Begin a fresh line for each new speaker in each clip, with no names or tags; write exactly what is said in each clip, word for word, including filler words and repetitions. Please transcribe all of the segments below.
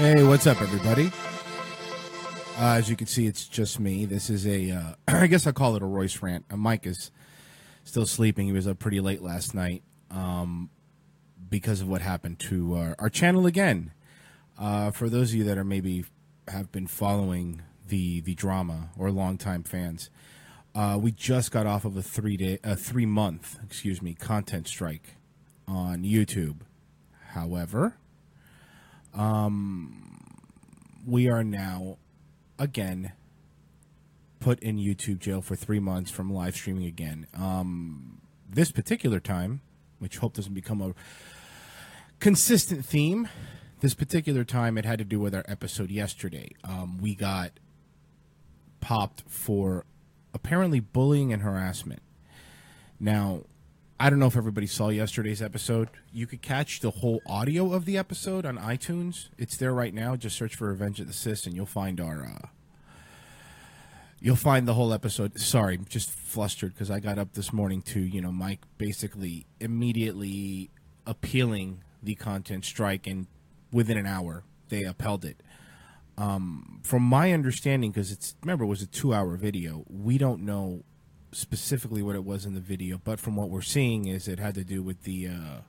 Hey, what's up, everybody? Uh, as you can see, it's just me. This is a, uh, I guess I'll call it a Royce rant. Uh, Mike is still sleeping. He was up pretty late last night um, because of what happened to our, our channel again. Uh, for those of you that are maybe have been following the the drama or longtime fans, uh, we just got off of a three day, a three month, excuse me, content strike on YouTube. However, um, we are now again put in YouTube jail for three months from live streaming again. Um, this particular time, which hope doesn't become a consistent theme. This particular time, it had to do with our episode yesterday. Um, we got popped for apparently bullying and harassment. Now, I don't know if everybody saw yesterday's episode. You could catch the whole audio of the episode on iTunes. It's there right now. Just search for Revenge of the Sis, and you'll find our. Uh, you'll find the whole episode. Sorry, I'm just flustered because I got up this morning to, you know, Mike basically immediately appealing the content strike, and within an hour, they upheld it. Um, from my understanding, because it's, remember, it was a two-hour video, we don't know specifically what it was in the video, but from what we're seeing is it had to do with the, uh,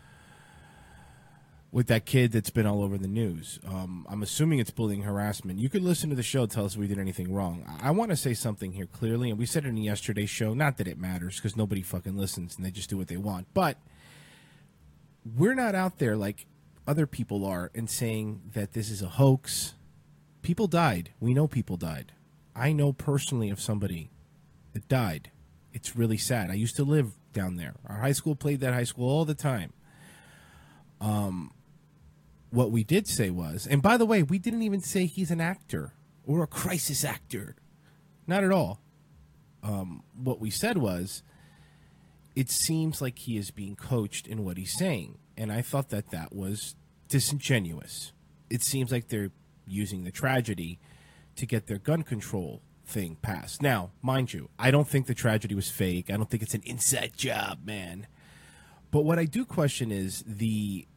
with that kid that's been all over the news. Um, I'm assuming it's bullying harassment. You could listen to the show, tell us if we did anything wrong. I, I want to say something here clearly, and we said it in yesterday's show, not that it matters, because nobody fucking listens, and they just do what they want, but we're not out there like other people are and saying that this is a hoax. People died. We know people died. I know personally of somebody that died. It's really sad. I used to live down there. Our high school played that high school all the time. Um, what we did say was, and by the way, we didn't even say he's an actor or a crisis actor. Not at all. Um, what we said was, it seems like he is being coached in what he's saying. And I thought that that was disingenuous. It seems like they're using the tragedy to get their gun control thing passed. Now, mind you, I don't think the tragedy was fake. I don't think it's an inside job, man. But what I do question is the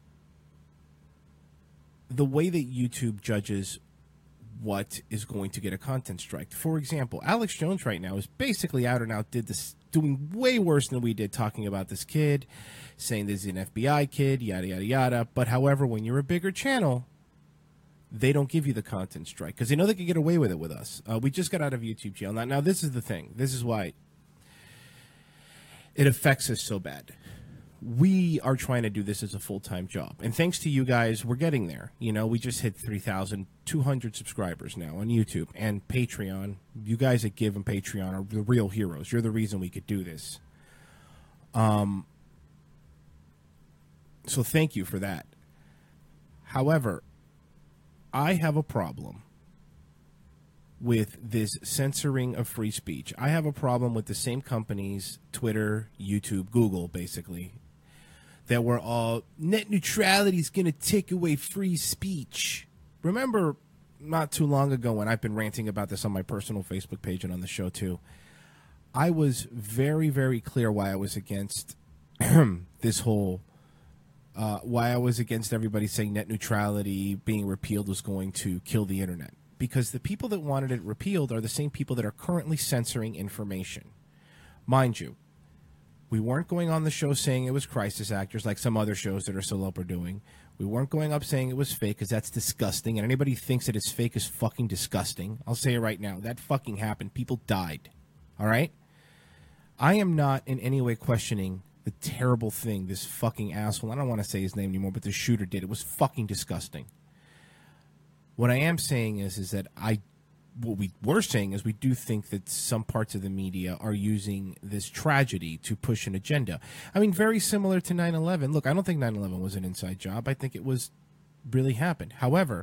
the way that YouTube judges what is going to get a content strike. For example, Alex Jones right now is basically out and out did this, doing way worse than we did, talking about this kid, saying this is an F B I kid, yada, yada, yada. But however, when you're a bigger channel, they don't give you the content strike because they know they can get away with it with us. Uh, we just got out of YouTube jail. Now, now, this is the thing. This is why it affects us so bad. We are trying to do this as a full-time job. And thanks to you guys, we're getting there. You know, we just hit three thousand two hundred subscribers now on YouTube and Patreon. You guys that give on Patreon are the real heroes. You're the reason we could do this. Um. So thank you for that. However, I have a problem with this censoring of free speech. I have a problem with the same companies, Twitter, YouTube, Google, basically, that were all, net neutrality is going to take away free speech. Remember not too long ago when I've been ranting about this on my personal Facebook page and on the show too, I was very, very clear why I was against this whole, uh, why I was against everybody saying net neutrality being repealed was going to kill the internet. Because the people that wanted it repealed are the same people that are currently censoring information. Mind you, we weren't going on the show saying it was crisis actors like some other shows that are still up are doing. We weren't going up saying it was fake because that's disgusting. And anybody who thinks that it's fake is fucking disgusting. I'll say it right now. That fucking happened. People died. All right? I am not in any way questioning the terrible thing this fucking asshole, I don't want to say his name anymore, but the shooter did. It was fucking disgusting. What I am saying is, is that I, what we were saying is we do think that some parts of the media are using this tragedy to push an agenda. I mean, very similar to nine eleven. Look, I don't think nine eleven was an inside job. I think it was really happened. However,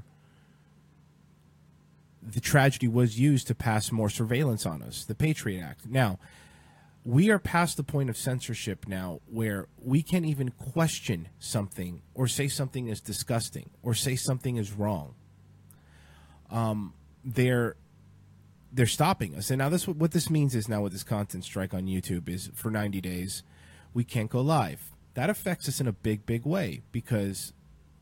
the tragedy was used to pass more surveillance on us, the Patriot Act. Now, we are past the point of censorship now where we can't even question something or say something is disgusting or say something is wrong. Um, they're they're stopping us, and now this what this means is now with this content strike on YouTube is for ninety days we can't go live. That affects us in a big, big way because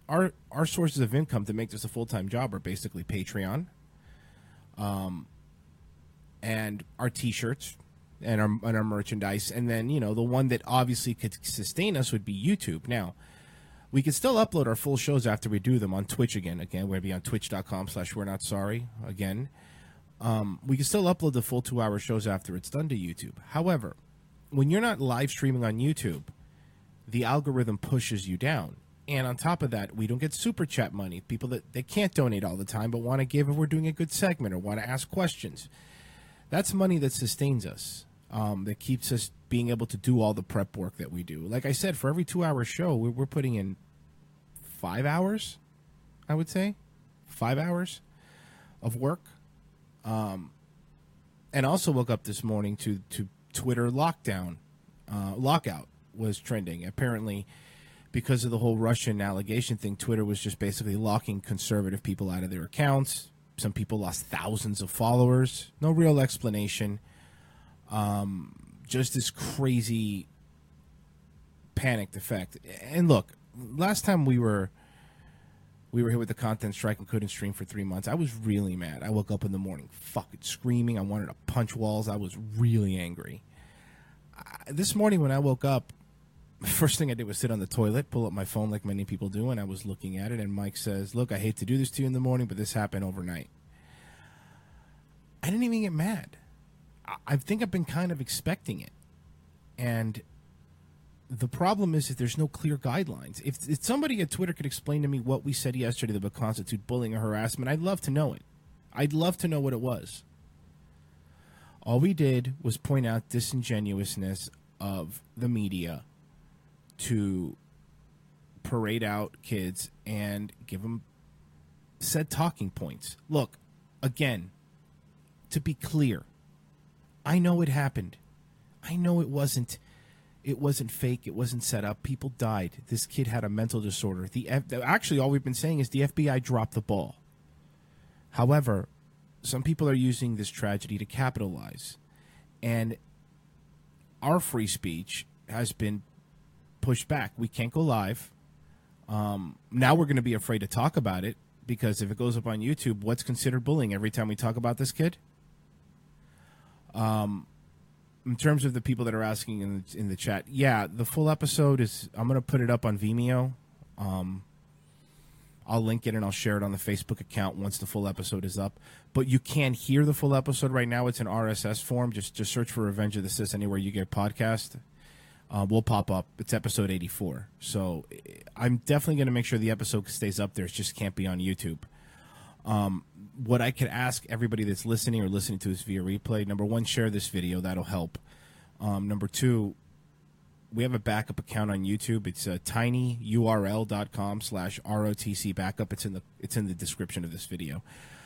our our sources of income to make this a full time job are basically Patreon, um, and our T-shirts and our and our merchandise, and then you know the one that obviously could sustain us would be YouTube. Now, we can still upload our full shows after we do them on Twitch again. Again, we're gonna be on twitch dot com slash we're not sorry again. Um, we can still upload the full two hour shows after it's done to YouTube. However, when you're not live streaming on YouTube, the algorithm pushes you down. And on top of that, we don't get super chat money. People that they can't donate all the time but want to give if we're doing a good segment or want to ask questions. That's money that sustains us, um, that keeps us being able to do all the prep work that we do. Like I said, for every two-hour show, we're, we're putting in five hours, I would say. Five hours of work. Um, and also woke up this morning to, to Twitter lockdown. Uh, lockout was trending. Apparently, because of the whole Russian allegation thing, Twitter was just basically locking conservative people out of their accounts. Some people lost thousands of followers. No real explanation. Um, just this crazy panicked effect. And look, last time we were we were hit with the content strike and couldn't stream for three months, I was really mad. I woke up in the morning fucking screaming. I wanted to punch walls. I was really angry. I, this morning when I woke up, first thing I did was sit on the toilet, pull up my phone like many people do, and I was looking at it, and Mike says, look, I hate to do this to you in the morning, but this happened overnight. I didn't even get mad. I, I think I've been kind of expecting it. And the problem is that there's no clear guidelines. If, if somebody at Twitter could explain to me what we said yesterday that would constitute bullying or harassment, I'd love to know it. I'd love to know what it was. All we did was point out disingenuousness of the media to parade out kids and give them said talking points. Look, again, to be clear, I know it happened. I know it wasn't it wasn't fake. It wasn't set up. People died. This kid had a mental disorder. The F- actually, all we've been saying is the F B I dropped the ball. However, some people are using this tragedy to capitalize, and our free speech has been pushed back. We can't go live. Um, now we're going to be afraid to talk about it because if it goes up on YouTube, what's considered bullying every time we talk about this kid? Um, in terms of the people that are asking in the, in the chat, yeah, the full episode is, I'm going to put it up on Vimeo. Um, I'll link it and I'll share it on the Facebook account once the full episode is up. But you can't hear the full episode right now. It's in R S S form. Just just search for Revenge of the Sis anywhere you get podcast. Uh, we'll pop up. It's episode eighty-four. So I'm definitely going to make sure the episode stays up there. It just can't be on YouTube. Um, what I could ask everybody that's listening or listening to this via replay, number one, share this video. That'll help. Um, number two, we have a backup account on YouTube. It's uh, tinyurl.com slash ROTC backup. It's in the it's in the description of this video.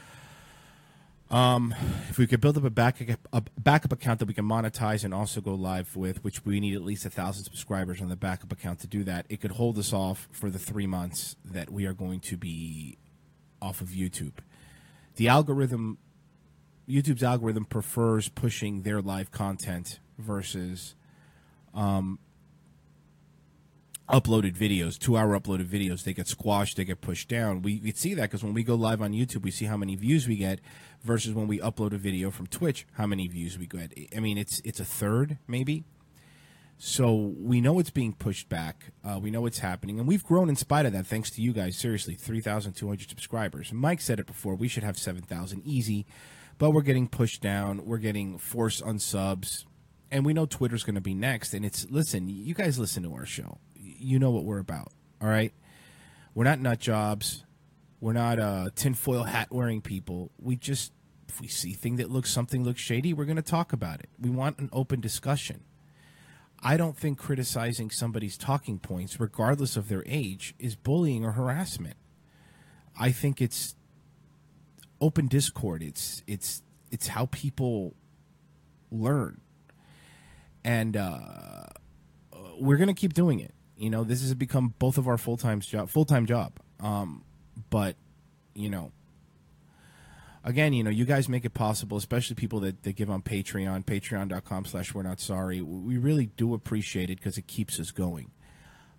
Um, if we could build up a backup a backup account that we can monetize and also go live with, which we need at least a thousand subscribers on the backup account to do that, it could hold us off for the three months that we are going to be off of YouTube. The algorithm, YouTube's algorithm prefers pushing their live content versus um, uploaded videos, two-hour uploaded videos. They get squashed, they get pushed down. We, we see that because when we go live on YouTube, we see how many views we get versus when we upload a video from Twitch, how many views we get. I mean, it's it's a third, maybe. So we know it's being pushed back. Uh, we know it's happening. And we've grown in spite of that, thanks to you guys. Seriously, three thousand two hundred subscribers. Mike said it before. We should have seven thousand easy. But we're getting pushed down. We're getting forced unsubs. And we know Twitter's going to be next. And it's, listen, you guys listen to our show. You know what we're about, all right? We're not nut jobs. We're not uh, tinfoil hat wearing people. We just, if we see thing that looks, something looks shady, we're going to talk about it. We want an open discussion. I don't think criticizing somebody's talking points, regardless of their age, is bullying or harassment. I think it's open discord. It's it's it's how people learn, and uh, we're gonna keep doing it. You know, this has become both of our full time job, full time job. Um, but you know, again, you know, you guys make it possible, especially people that, that give on Patreon, patreon dot com slash we're not sorry. We really do appreciate it because it keeps us going.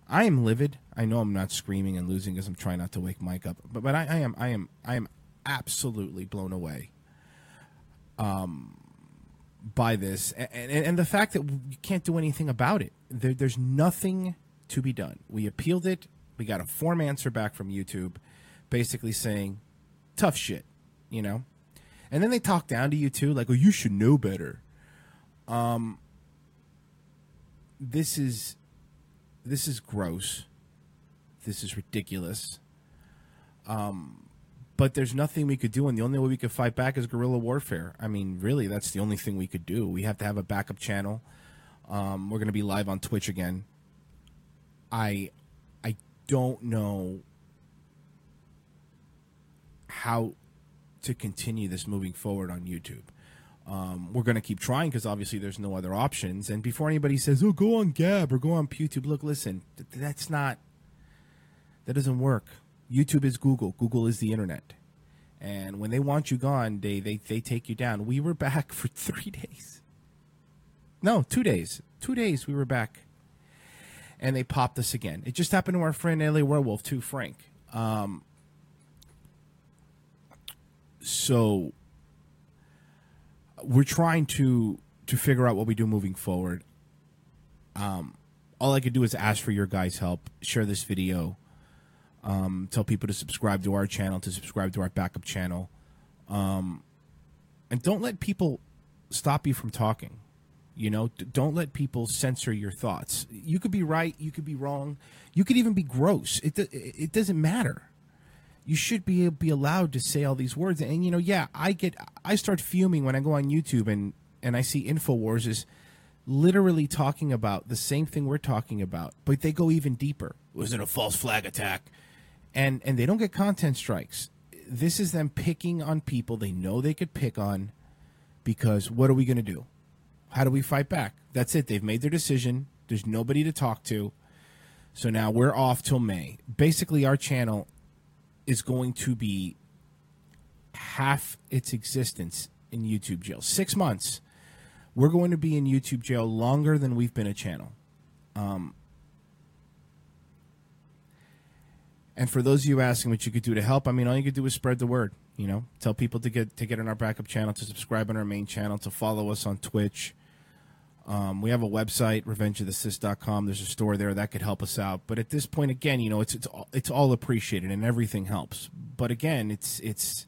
I am livid. I know I'm not screaming and losing because I'm trying not to wake Mike up, but but I, I am I am I am absolutely blown away um, by this, and, and and the fact that you can't do anything about it. There, there's nothing to be done. We appealed it. We got a form answer back from YouTube, basically saying, "Tough shit," you know. And then they talk down to you too, like, "Oh, you should know better." Um, this is this is gross. This is ridiculous. Um, but there's nothing we could do, and the only way we could fight back is guerrilla warfare. I mean, really, that's the only thing we could do. We have to have a backup channel. Um, we're going to be live on Twitch again. I, I don't know how to continue this moving forward on YouTube. Um, we're going to keep trying because obviously there's no other options. And before anybody says, "Oh, go on Gab or go on YouTube," look, listen, th- that's not, that doesn't work. YouTube is Google. Google is the internet. And when they want you gone, they, they, they take you down. We were back for three days. No, two days. Two days we were back. And they popped us again. It just happened to our friend L A Werewolf too, Frank. Um, so we're trying to to figure out what we do moving forward. Um, all I could do is ask for your guys' help. Share this video. Um, tell people to subscribe to our channel, to subscribe to our backup channel. Um, and don't let people stop you from talking. You know, D- don't let people censor your thoughts. You could be right. You could be wrong. You could even be gross. It, it, it doesn't matter. You should be be allowed to say all these words. And, you know, yeah, I get, I start fuming when I go on YouTube and, and I see InfoWars is literally talking about the same thing we're talking about, but they go even deeper. Was it a false flag attack? And, and they don't get content strikes. This is them picking on people they know they could pick on, because what are we going to do? How do we fight back? That's it. They've made their decision. There's nobody to talk to. So now we're off till May. Basically, our channel is going to be half its existence in YouTube jail. Six months. We're going to be in YouTube jail longer than we've been a channel. Um, and for those of you asking what you could do to help, I mean, all you could do is spread the word. You know, tell people to get to get on our backup channel, to subscribe on our main channel, to follow us on Twitch. Um, we have a website, revenge of the sis dot com. There's a store there that could help us out. But at this point, again, you know, it's it's all, it's all appreciated and everything helps. But again, it's it's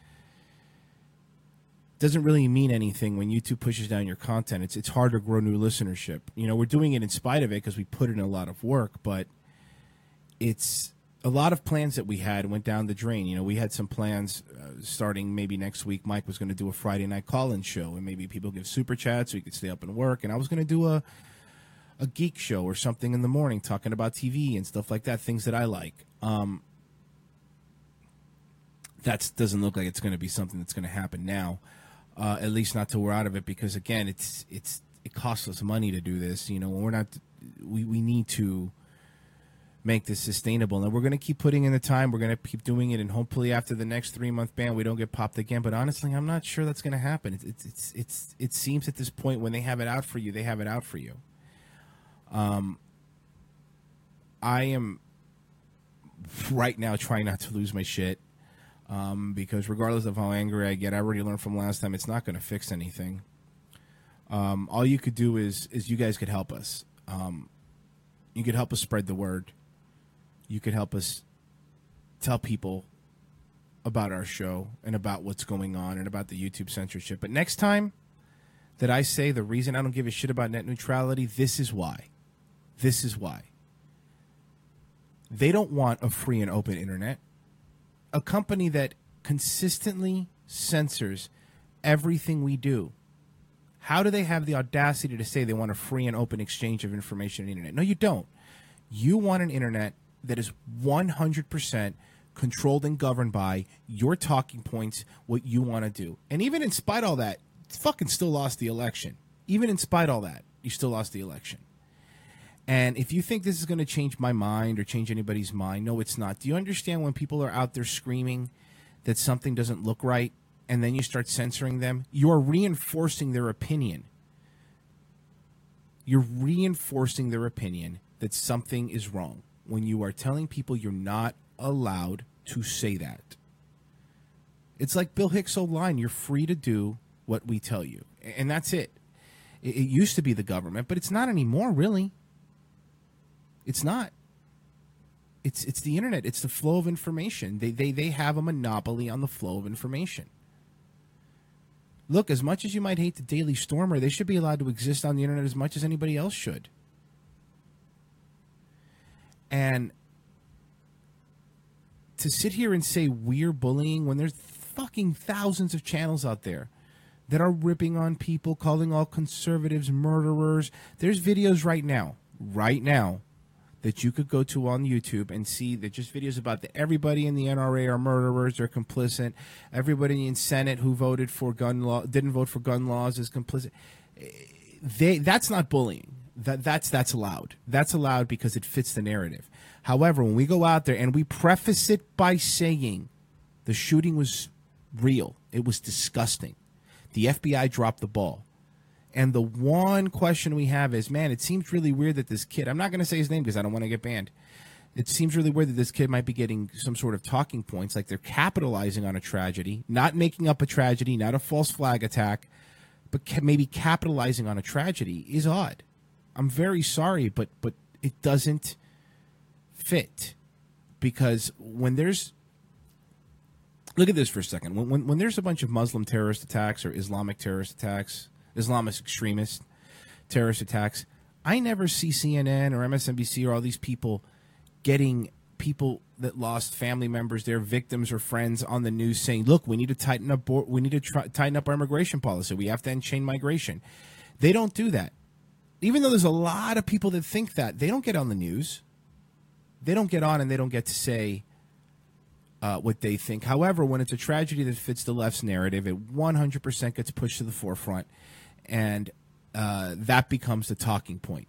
doesn't really mean anything when YouTube pushes down your content. It's it's hard to grow new listenership. You know, we're doing it in spite of it because we put in a lot of work. But it's a lot of plans that we had went down the drain. You know, we had some plans uh, starting maybe next week. Mike was going to do a Friday night call-in show, and maybe people give super chats so you could stay up and work. And I was going to do a a geek show or something in the morning talking about T V and stuff like that, things that I like. Um, that doesn't look like it's going to be something that's going to happen now, uh, at least not till we're out of it, because, again, it's it's it costs us money to do this. You know, we're not we, we need to make this sustainable, and we're going to keep putting in the time. We're going to keep doing it, and hopefully after the next three month ban we don't get popped again. But honestly, I'm not sure that's going to happen. It's, it's it's it's it seems at this point, when they have it out for you, they have it out for you. Um, I am right now trying not to lose my shit, um, because regardless of how angry I get, I already learned from last time, it's not going to fix anything. Um, all you could do is is you guys could help us. Um, you could help us spread the word. You could help us tell people about our show and about what's going on and about the YouTube censorship. But next time that I say the reason I don't give a shit about net neutrality, this is why. This is why. They don't want a free and open internet. A company that consistently censors everything we do. How do they have the audacity to say they want a free and open exchange of information on the internet? No, you don't. You want an internet that is one hundred percent controlled and governed by your talking points, what you want to do. And even in spite of all that, fucking still lost the election. Even in spite of all that, you still lost the election. And if you think this is going to change my mind or change anybody's mind, no, it's not. Do you understand when people are out there screaming that something doesn't look right, and then you start censoring them? You're reinforcing their opinion. You're reinforcing their opinion, that something is wrong when you are telling people you're not allowed to say that. It's like Bill Hicks' old line, you're free to do what we tell you. And that's it. It, it used to be the government, but it's not anymore, really. It's not. It's it's the internet. It's the flow of information. They, they, they have a monopoly on the flow of information. Look, as much as you might hate the Daily Stormer, they should be allowed to exist on the internet as much as anybody else should. And to sit here and say we're bullying when there's fucking thousands of channels out there that are ripping on people, calling all conservatives murderers. There's videos right now, right now, that you could go to on YouTube and see that just videos about the, everybody in the N R A are murderers, they're complicit. Everybody in Senate who voted for gun law, didn't vote for gun laws is complicit. They, that's not bullying. That that's that's allowed. That's allowed because it fits the narrative. However, when we go out there and we preface it by saying the shooting was real, it was disgusting, the F B I dropped the ball, and the one question we have is, man, it seems really weird that this kid, I'm not going to say his name because I don't want to get banned. It seems really weird that this kid might be getting some sort of talking points, like they're capitalizing on a tragedy, not making up a tragedy, not a false flag attack, but ca- maybe capitalizing on a tragedy is odd. I'm very sorry, but but it doesn't fit, because when there's, look at this for a second. When, when when there's a bunch of Muslim terrorist attacks or Islamic terrorist attacks, Islamist extremist terrorist attacks, I never see C N N or M S N B C or all these people getting people that lost family members, their victims or friends, on the news saying, "Look, we need to tighten up. We need to try, tighten up our immigration policy. We have to end chain migration." They don't do that. Even though there's a lot of people that think that, they don't get on the news. They don't get on and they don't get to say uh, what they think. However, when it's a tragedy that fits the left's narrative, it one hundred percent gets pushed to the forefront, and uh, that becomes the talking point.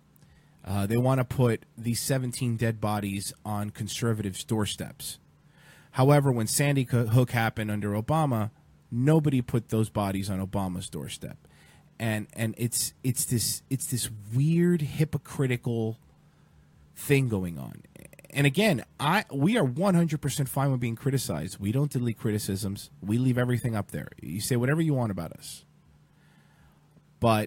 Uh, they want to put these seventeen dead bodies on conservatives' doorsteps. However, when Sandy Hook happened under Obama, nobody put those bodies on Obama's doorstep. And and it's it's this it's this weird hypocritical thing going on. And again, I we are one hundred percent fine with being criticized. We don't delete criticisms. We leave everything up there. You say whatever you want about us. But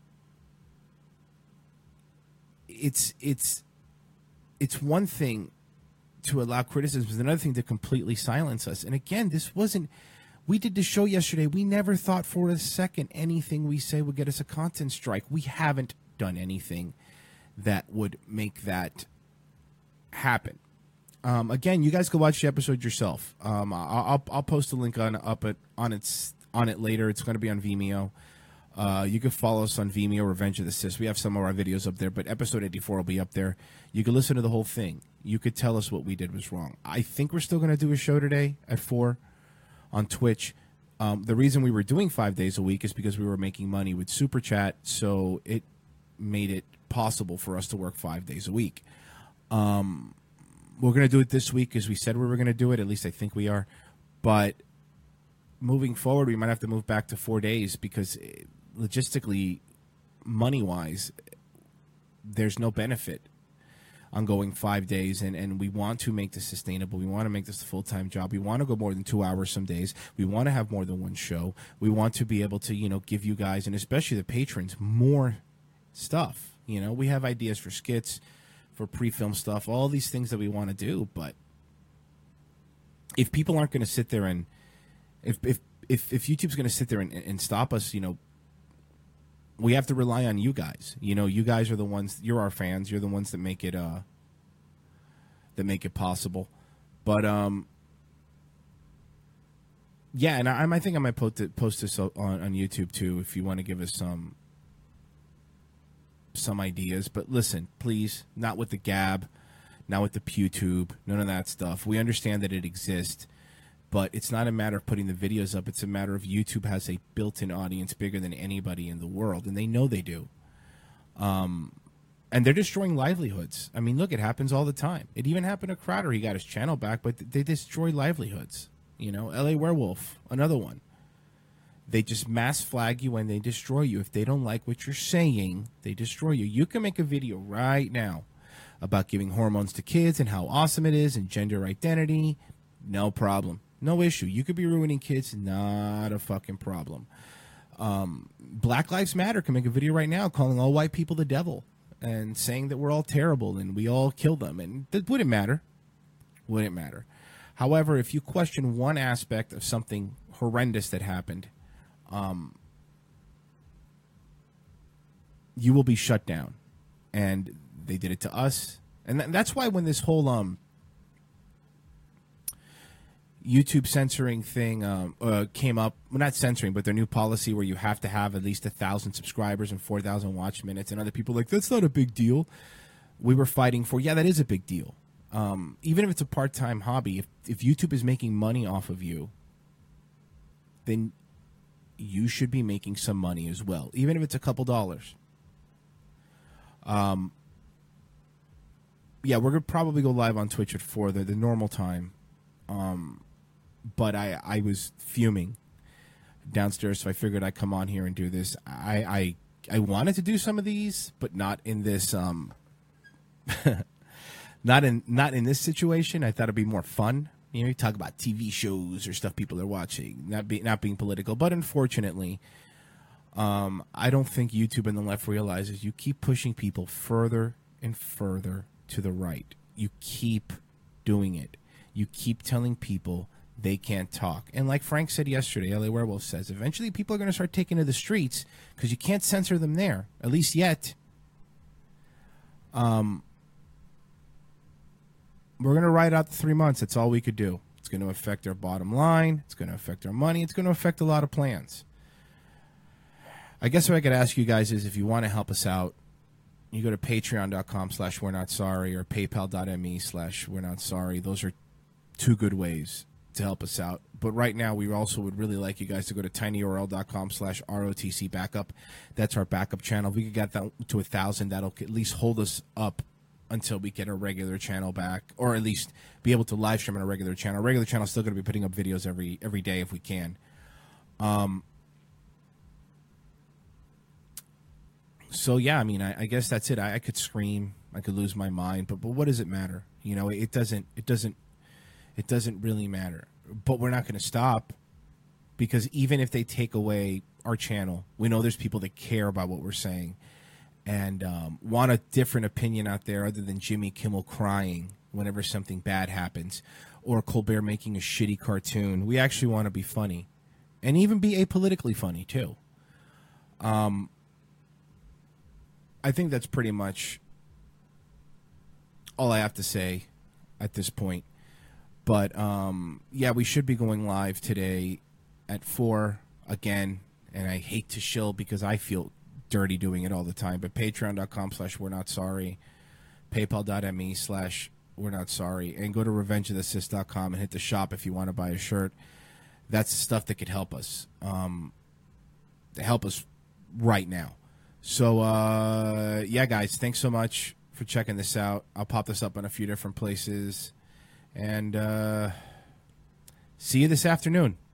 it's it's it's one thing to allow criticism, it's another thing to completely silence us. And again, this wasn't, we did the show yesterday. We never thought for a second anything we say would get us a content strike. We haven't done anything that would make that happen. Um, again, you guys can watch the episode yourself. Um, I'll, I'll post a link on up it on its on it later. It's going to be on Vimeo. Uh, you can follow us on Vimeo, Revenge of the Sis. We have some of our videos up there, but episode eighty-four will be up there. You can listen to the whole thing. You could tell us what we did was wrong. I think we're still going to do a show today at four on Twitch. Um, the reason we were doing five days a week is because we were making money with Super Chat, so it made it possible for us to work five days a week. Um, we're going to do it this week as we said we were going to do it. At least I think we are. But moving forward, we might have to move back to four days because logistically, money-wise, there's no benefit on going five days, and, and we want to make this sustainable. We want to make this a full-time job. We want to go more than two hours some days. We want to have more than one show. We want to be able to, you know, give you guys, and especially the patrons, more stuff. You know, we have ideas for skits, for pre-film stuff, all these things that we want to do, but if people aren't going to sit there and if if if, if YouTube's going to sit there and, and stop us, you know, we have to rely on you guys. You know, you guys are the ones, you're our fans. You're the ones that make it, uh, that make it possible. But, um, yeah, and I, I think I might post, it, post this on, on YouTube too, if you want to give us some, some ideas. But listen, please, not with the Gab, not with the PewTube, none of that stuff. We understand that it exists. But it's not a matter of putting the videos up. It's a matter of YouTube has a built-in audience bigger than anybody in the world, and they know they do. Um, and they're destroying livelihoods. I mean, look, it happens all the time. It even happened to Crowder. He got his channel back, but they destroy livelihoods. You know, L A Werewolf, another one. They just mass flag you and they destroy you. If they don't like what you're saying, they destroy you. You can make a video right now about giving hormones to kids and how awesome it is and gender identity. No problem. No issue. You could be ruining kids. Not a fucking problem. Um, Black Lives Matter can make a video right now calling all white people the devil and saying that we're all terrible and we all kill them. And that wouldn't matter. Wouldn't matter. However, if you question one aspect of something horrendous that happened, um, you will be shut down. And they did it to us. And th- that's why when this whole um, YouTube censoring thing um, uh, came up, well, not censoring, but their new policy where you have to have at least one thousand subscribers and four thousand watch minutes, and other people are like, that's not a big deal. We were fighting for, yeah, that is a big deal. Um, even if it's a part-time hobby, if, if YouTube is making money off of you, then you should be making some money as well, even if it's a couple dollars. Um, yeah, we're going to probably go live on Twitch at four, the, the normal time. Um, but I, I was fuming downstairs, so I figured I'd come on here and do this. I, I, I wanted to do some of these, but not in this, um, not in, not in this situation. I thought it'd be more fun. You know, you talk about T V shows or stuff people are watching, not be, not being political. But unfortunately, um, I don't think YouTube and the left realizes you keep pushing people further and further to the right. You keep doing it. You keep telling people they can't talk. And like Frank said yesterday, L A Werewolf says, eventually people are going to start taking to the streets because you can't censor them there, at least yet. Um, we're going to ride out the three months. That's all we could do. It's going to affect our bottom line. It's going to affect our money. It's going to affect a lot of plans. I guess what I could ask you guys is if you want to help us out, you go to patreon.com slash we're not sorry or paypal.me slash we're not sorry. Those are two good ways to help us out. But right now, we also would really like you guys to go to tinyurl.com slash ROTC backup. That's our backup channel. If we could get that to a thousand, that'll at least hold us up until we get a regular channel back, or at least be able to live stream on a regular channel. Our regular channel is still going to be putting up videos every every day if we can. Um. So yeah, I mean, I, I guess that's it. I, I could scream, I could lose my mind, but but what does it matter? You know, it doesn't. It doesn't. It doesn't really matter. But we're not going to stop, because even if they take away our channel, we know there's people that care about what we're saying and um, want a different opinion out there other than Jimmy Kimmel crying whenever something bad happens, or Colbert making a shitty cartoon. We actually want to be funny, and even be apolitically funny too. Um. I think that's pretty much all I have to say at this point. But, um, yeah, we should be going live today at four again. And I hate to shill because I feel dirty doing it all the time. But patreon.com slash we're not sorry. Paypal.me slash we're not sorry. And go to revenge of the sis dot com and hit the shop if you want to buy a shirt. That's the stuff that could help us. Um, help us right now. So, uh, yeah, guys, thanks so much for checking this out. I'll pop this up on a few different places. And uh, see you this afternoon.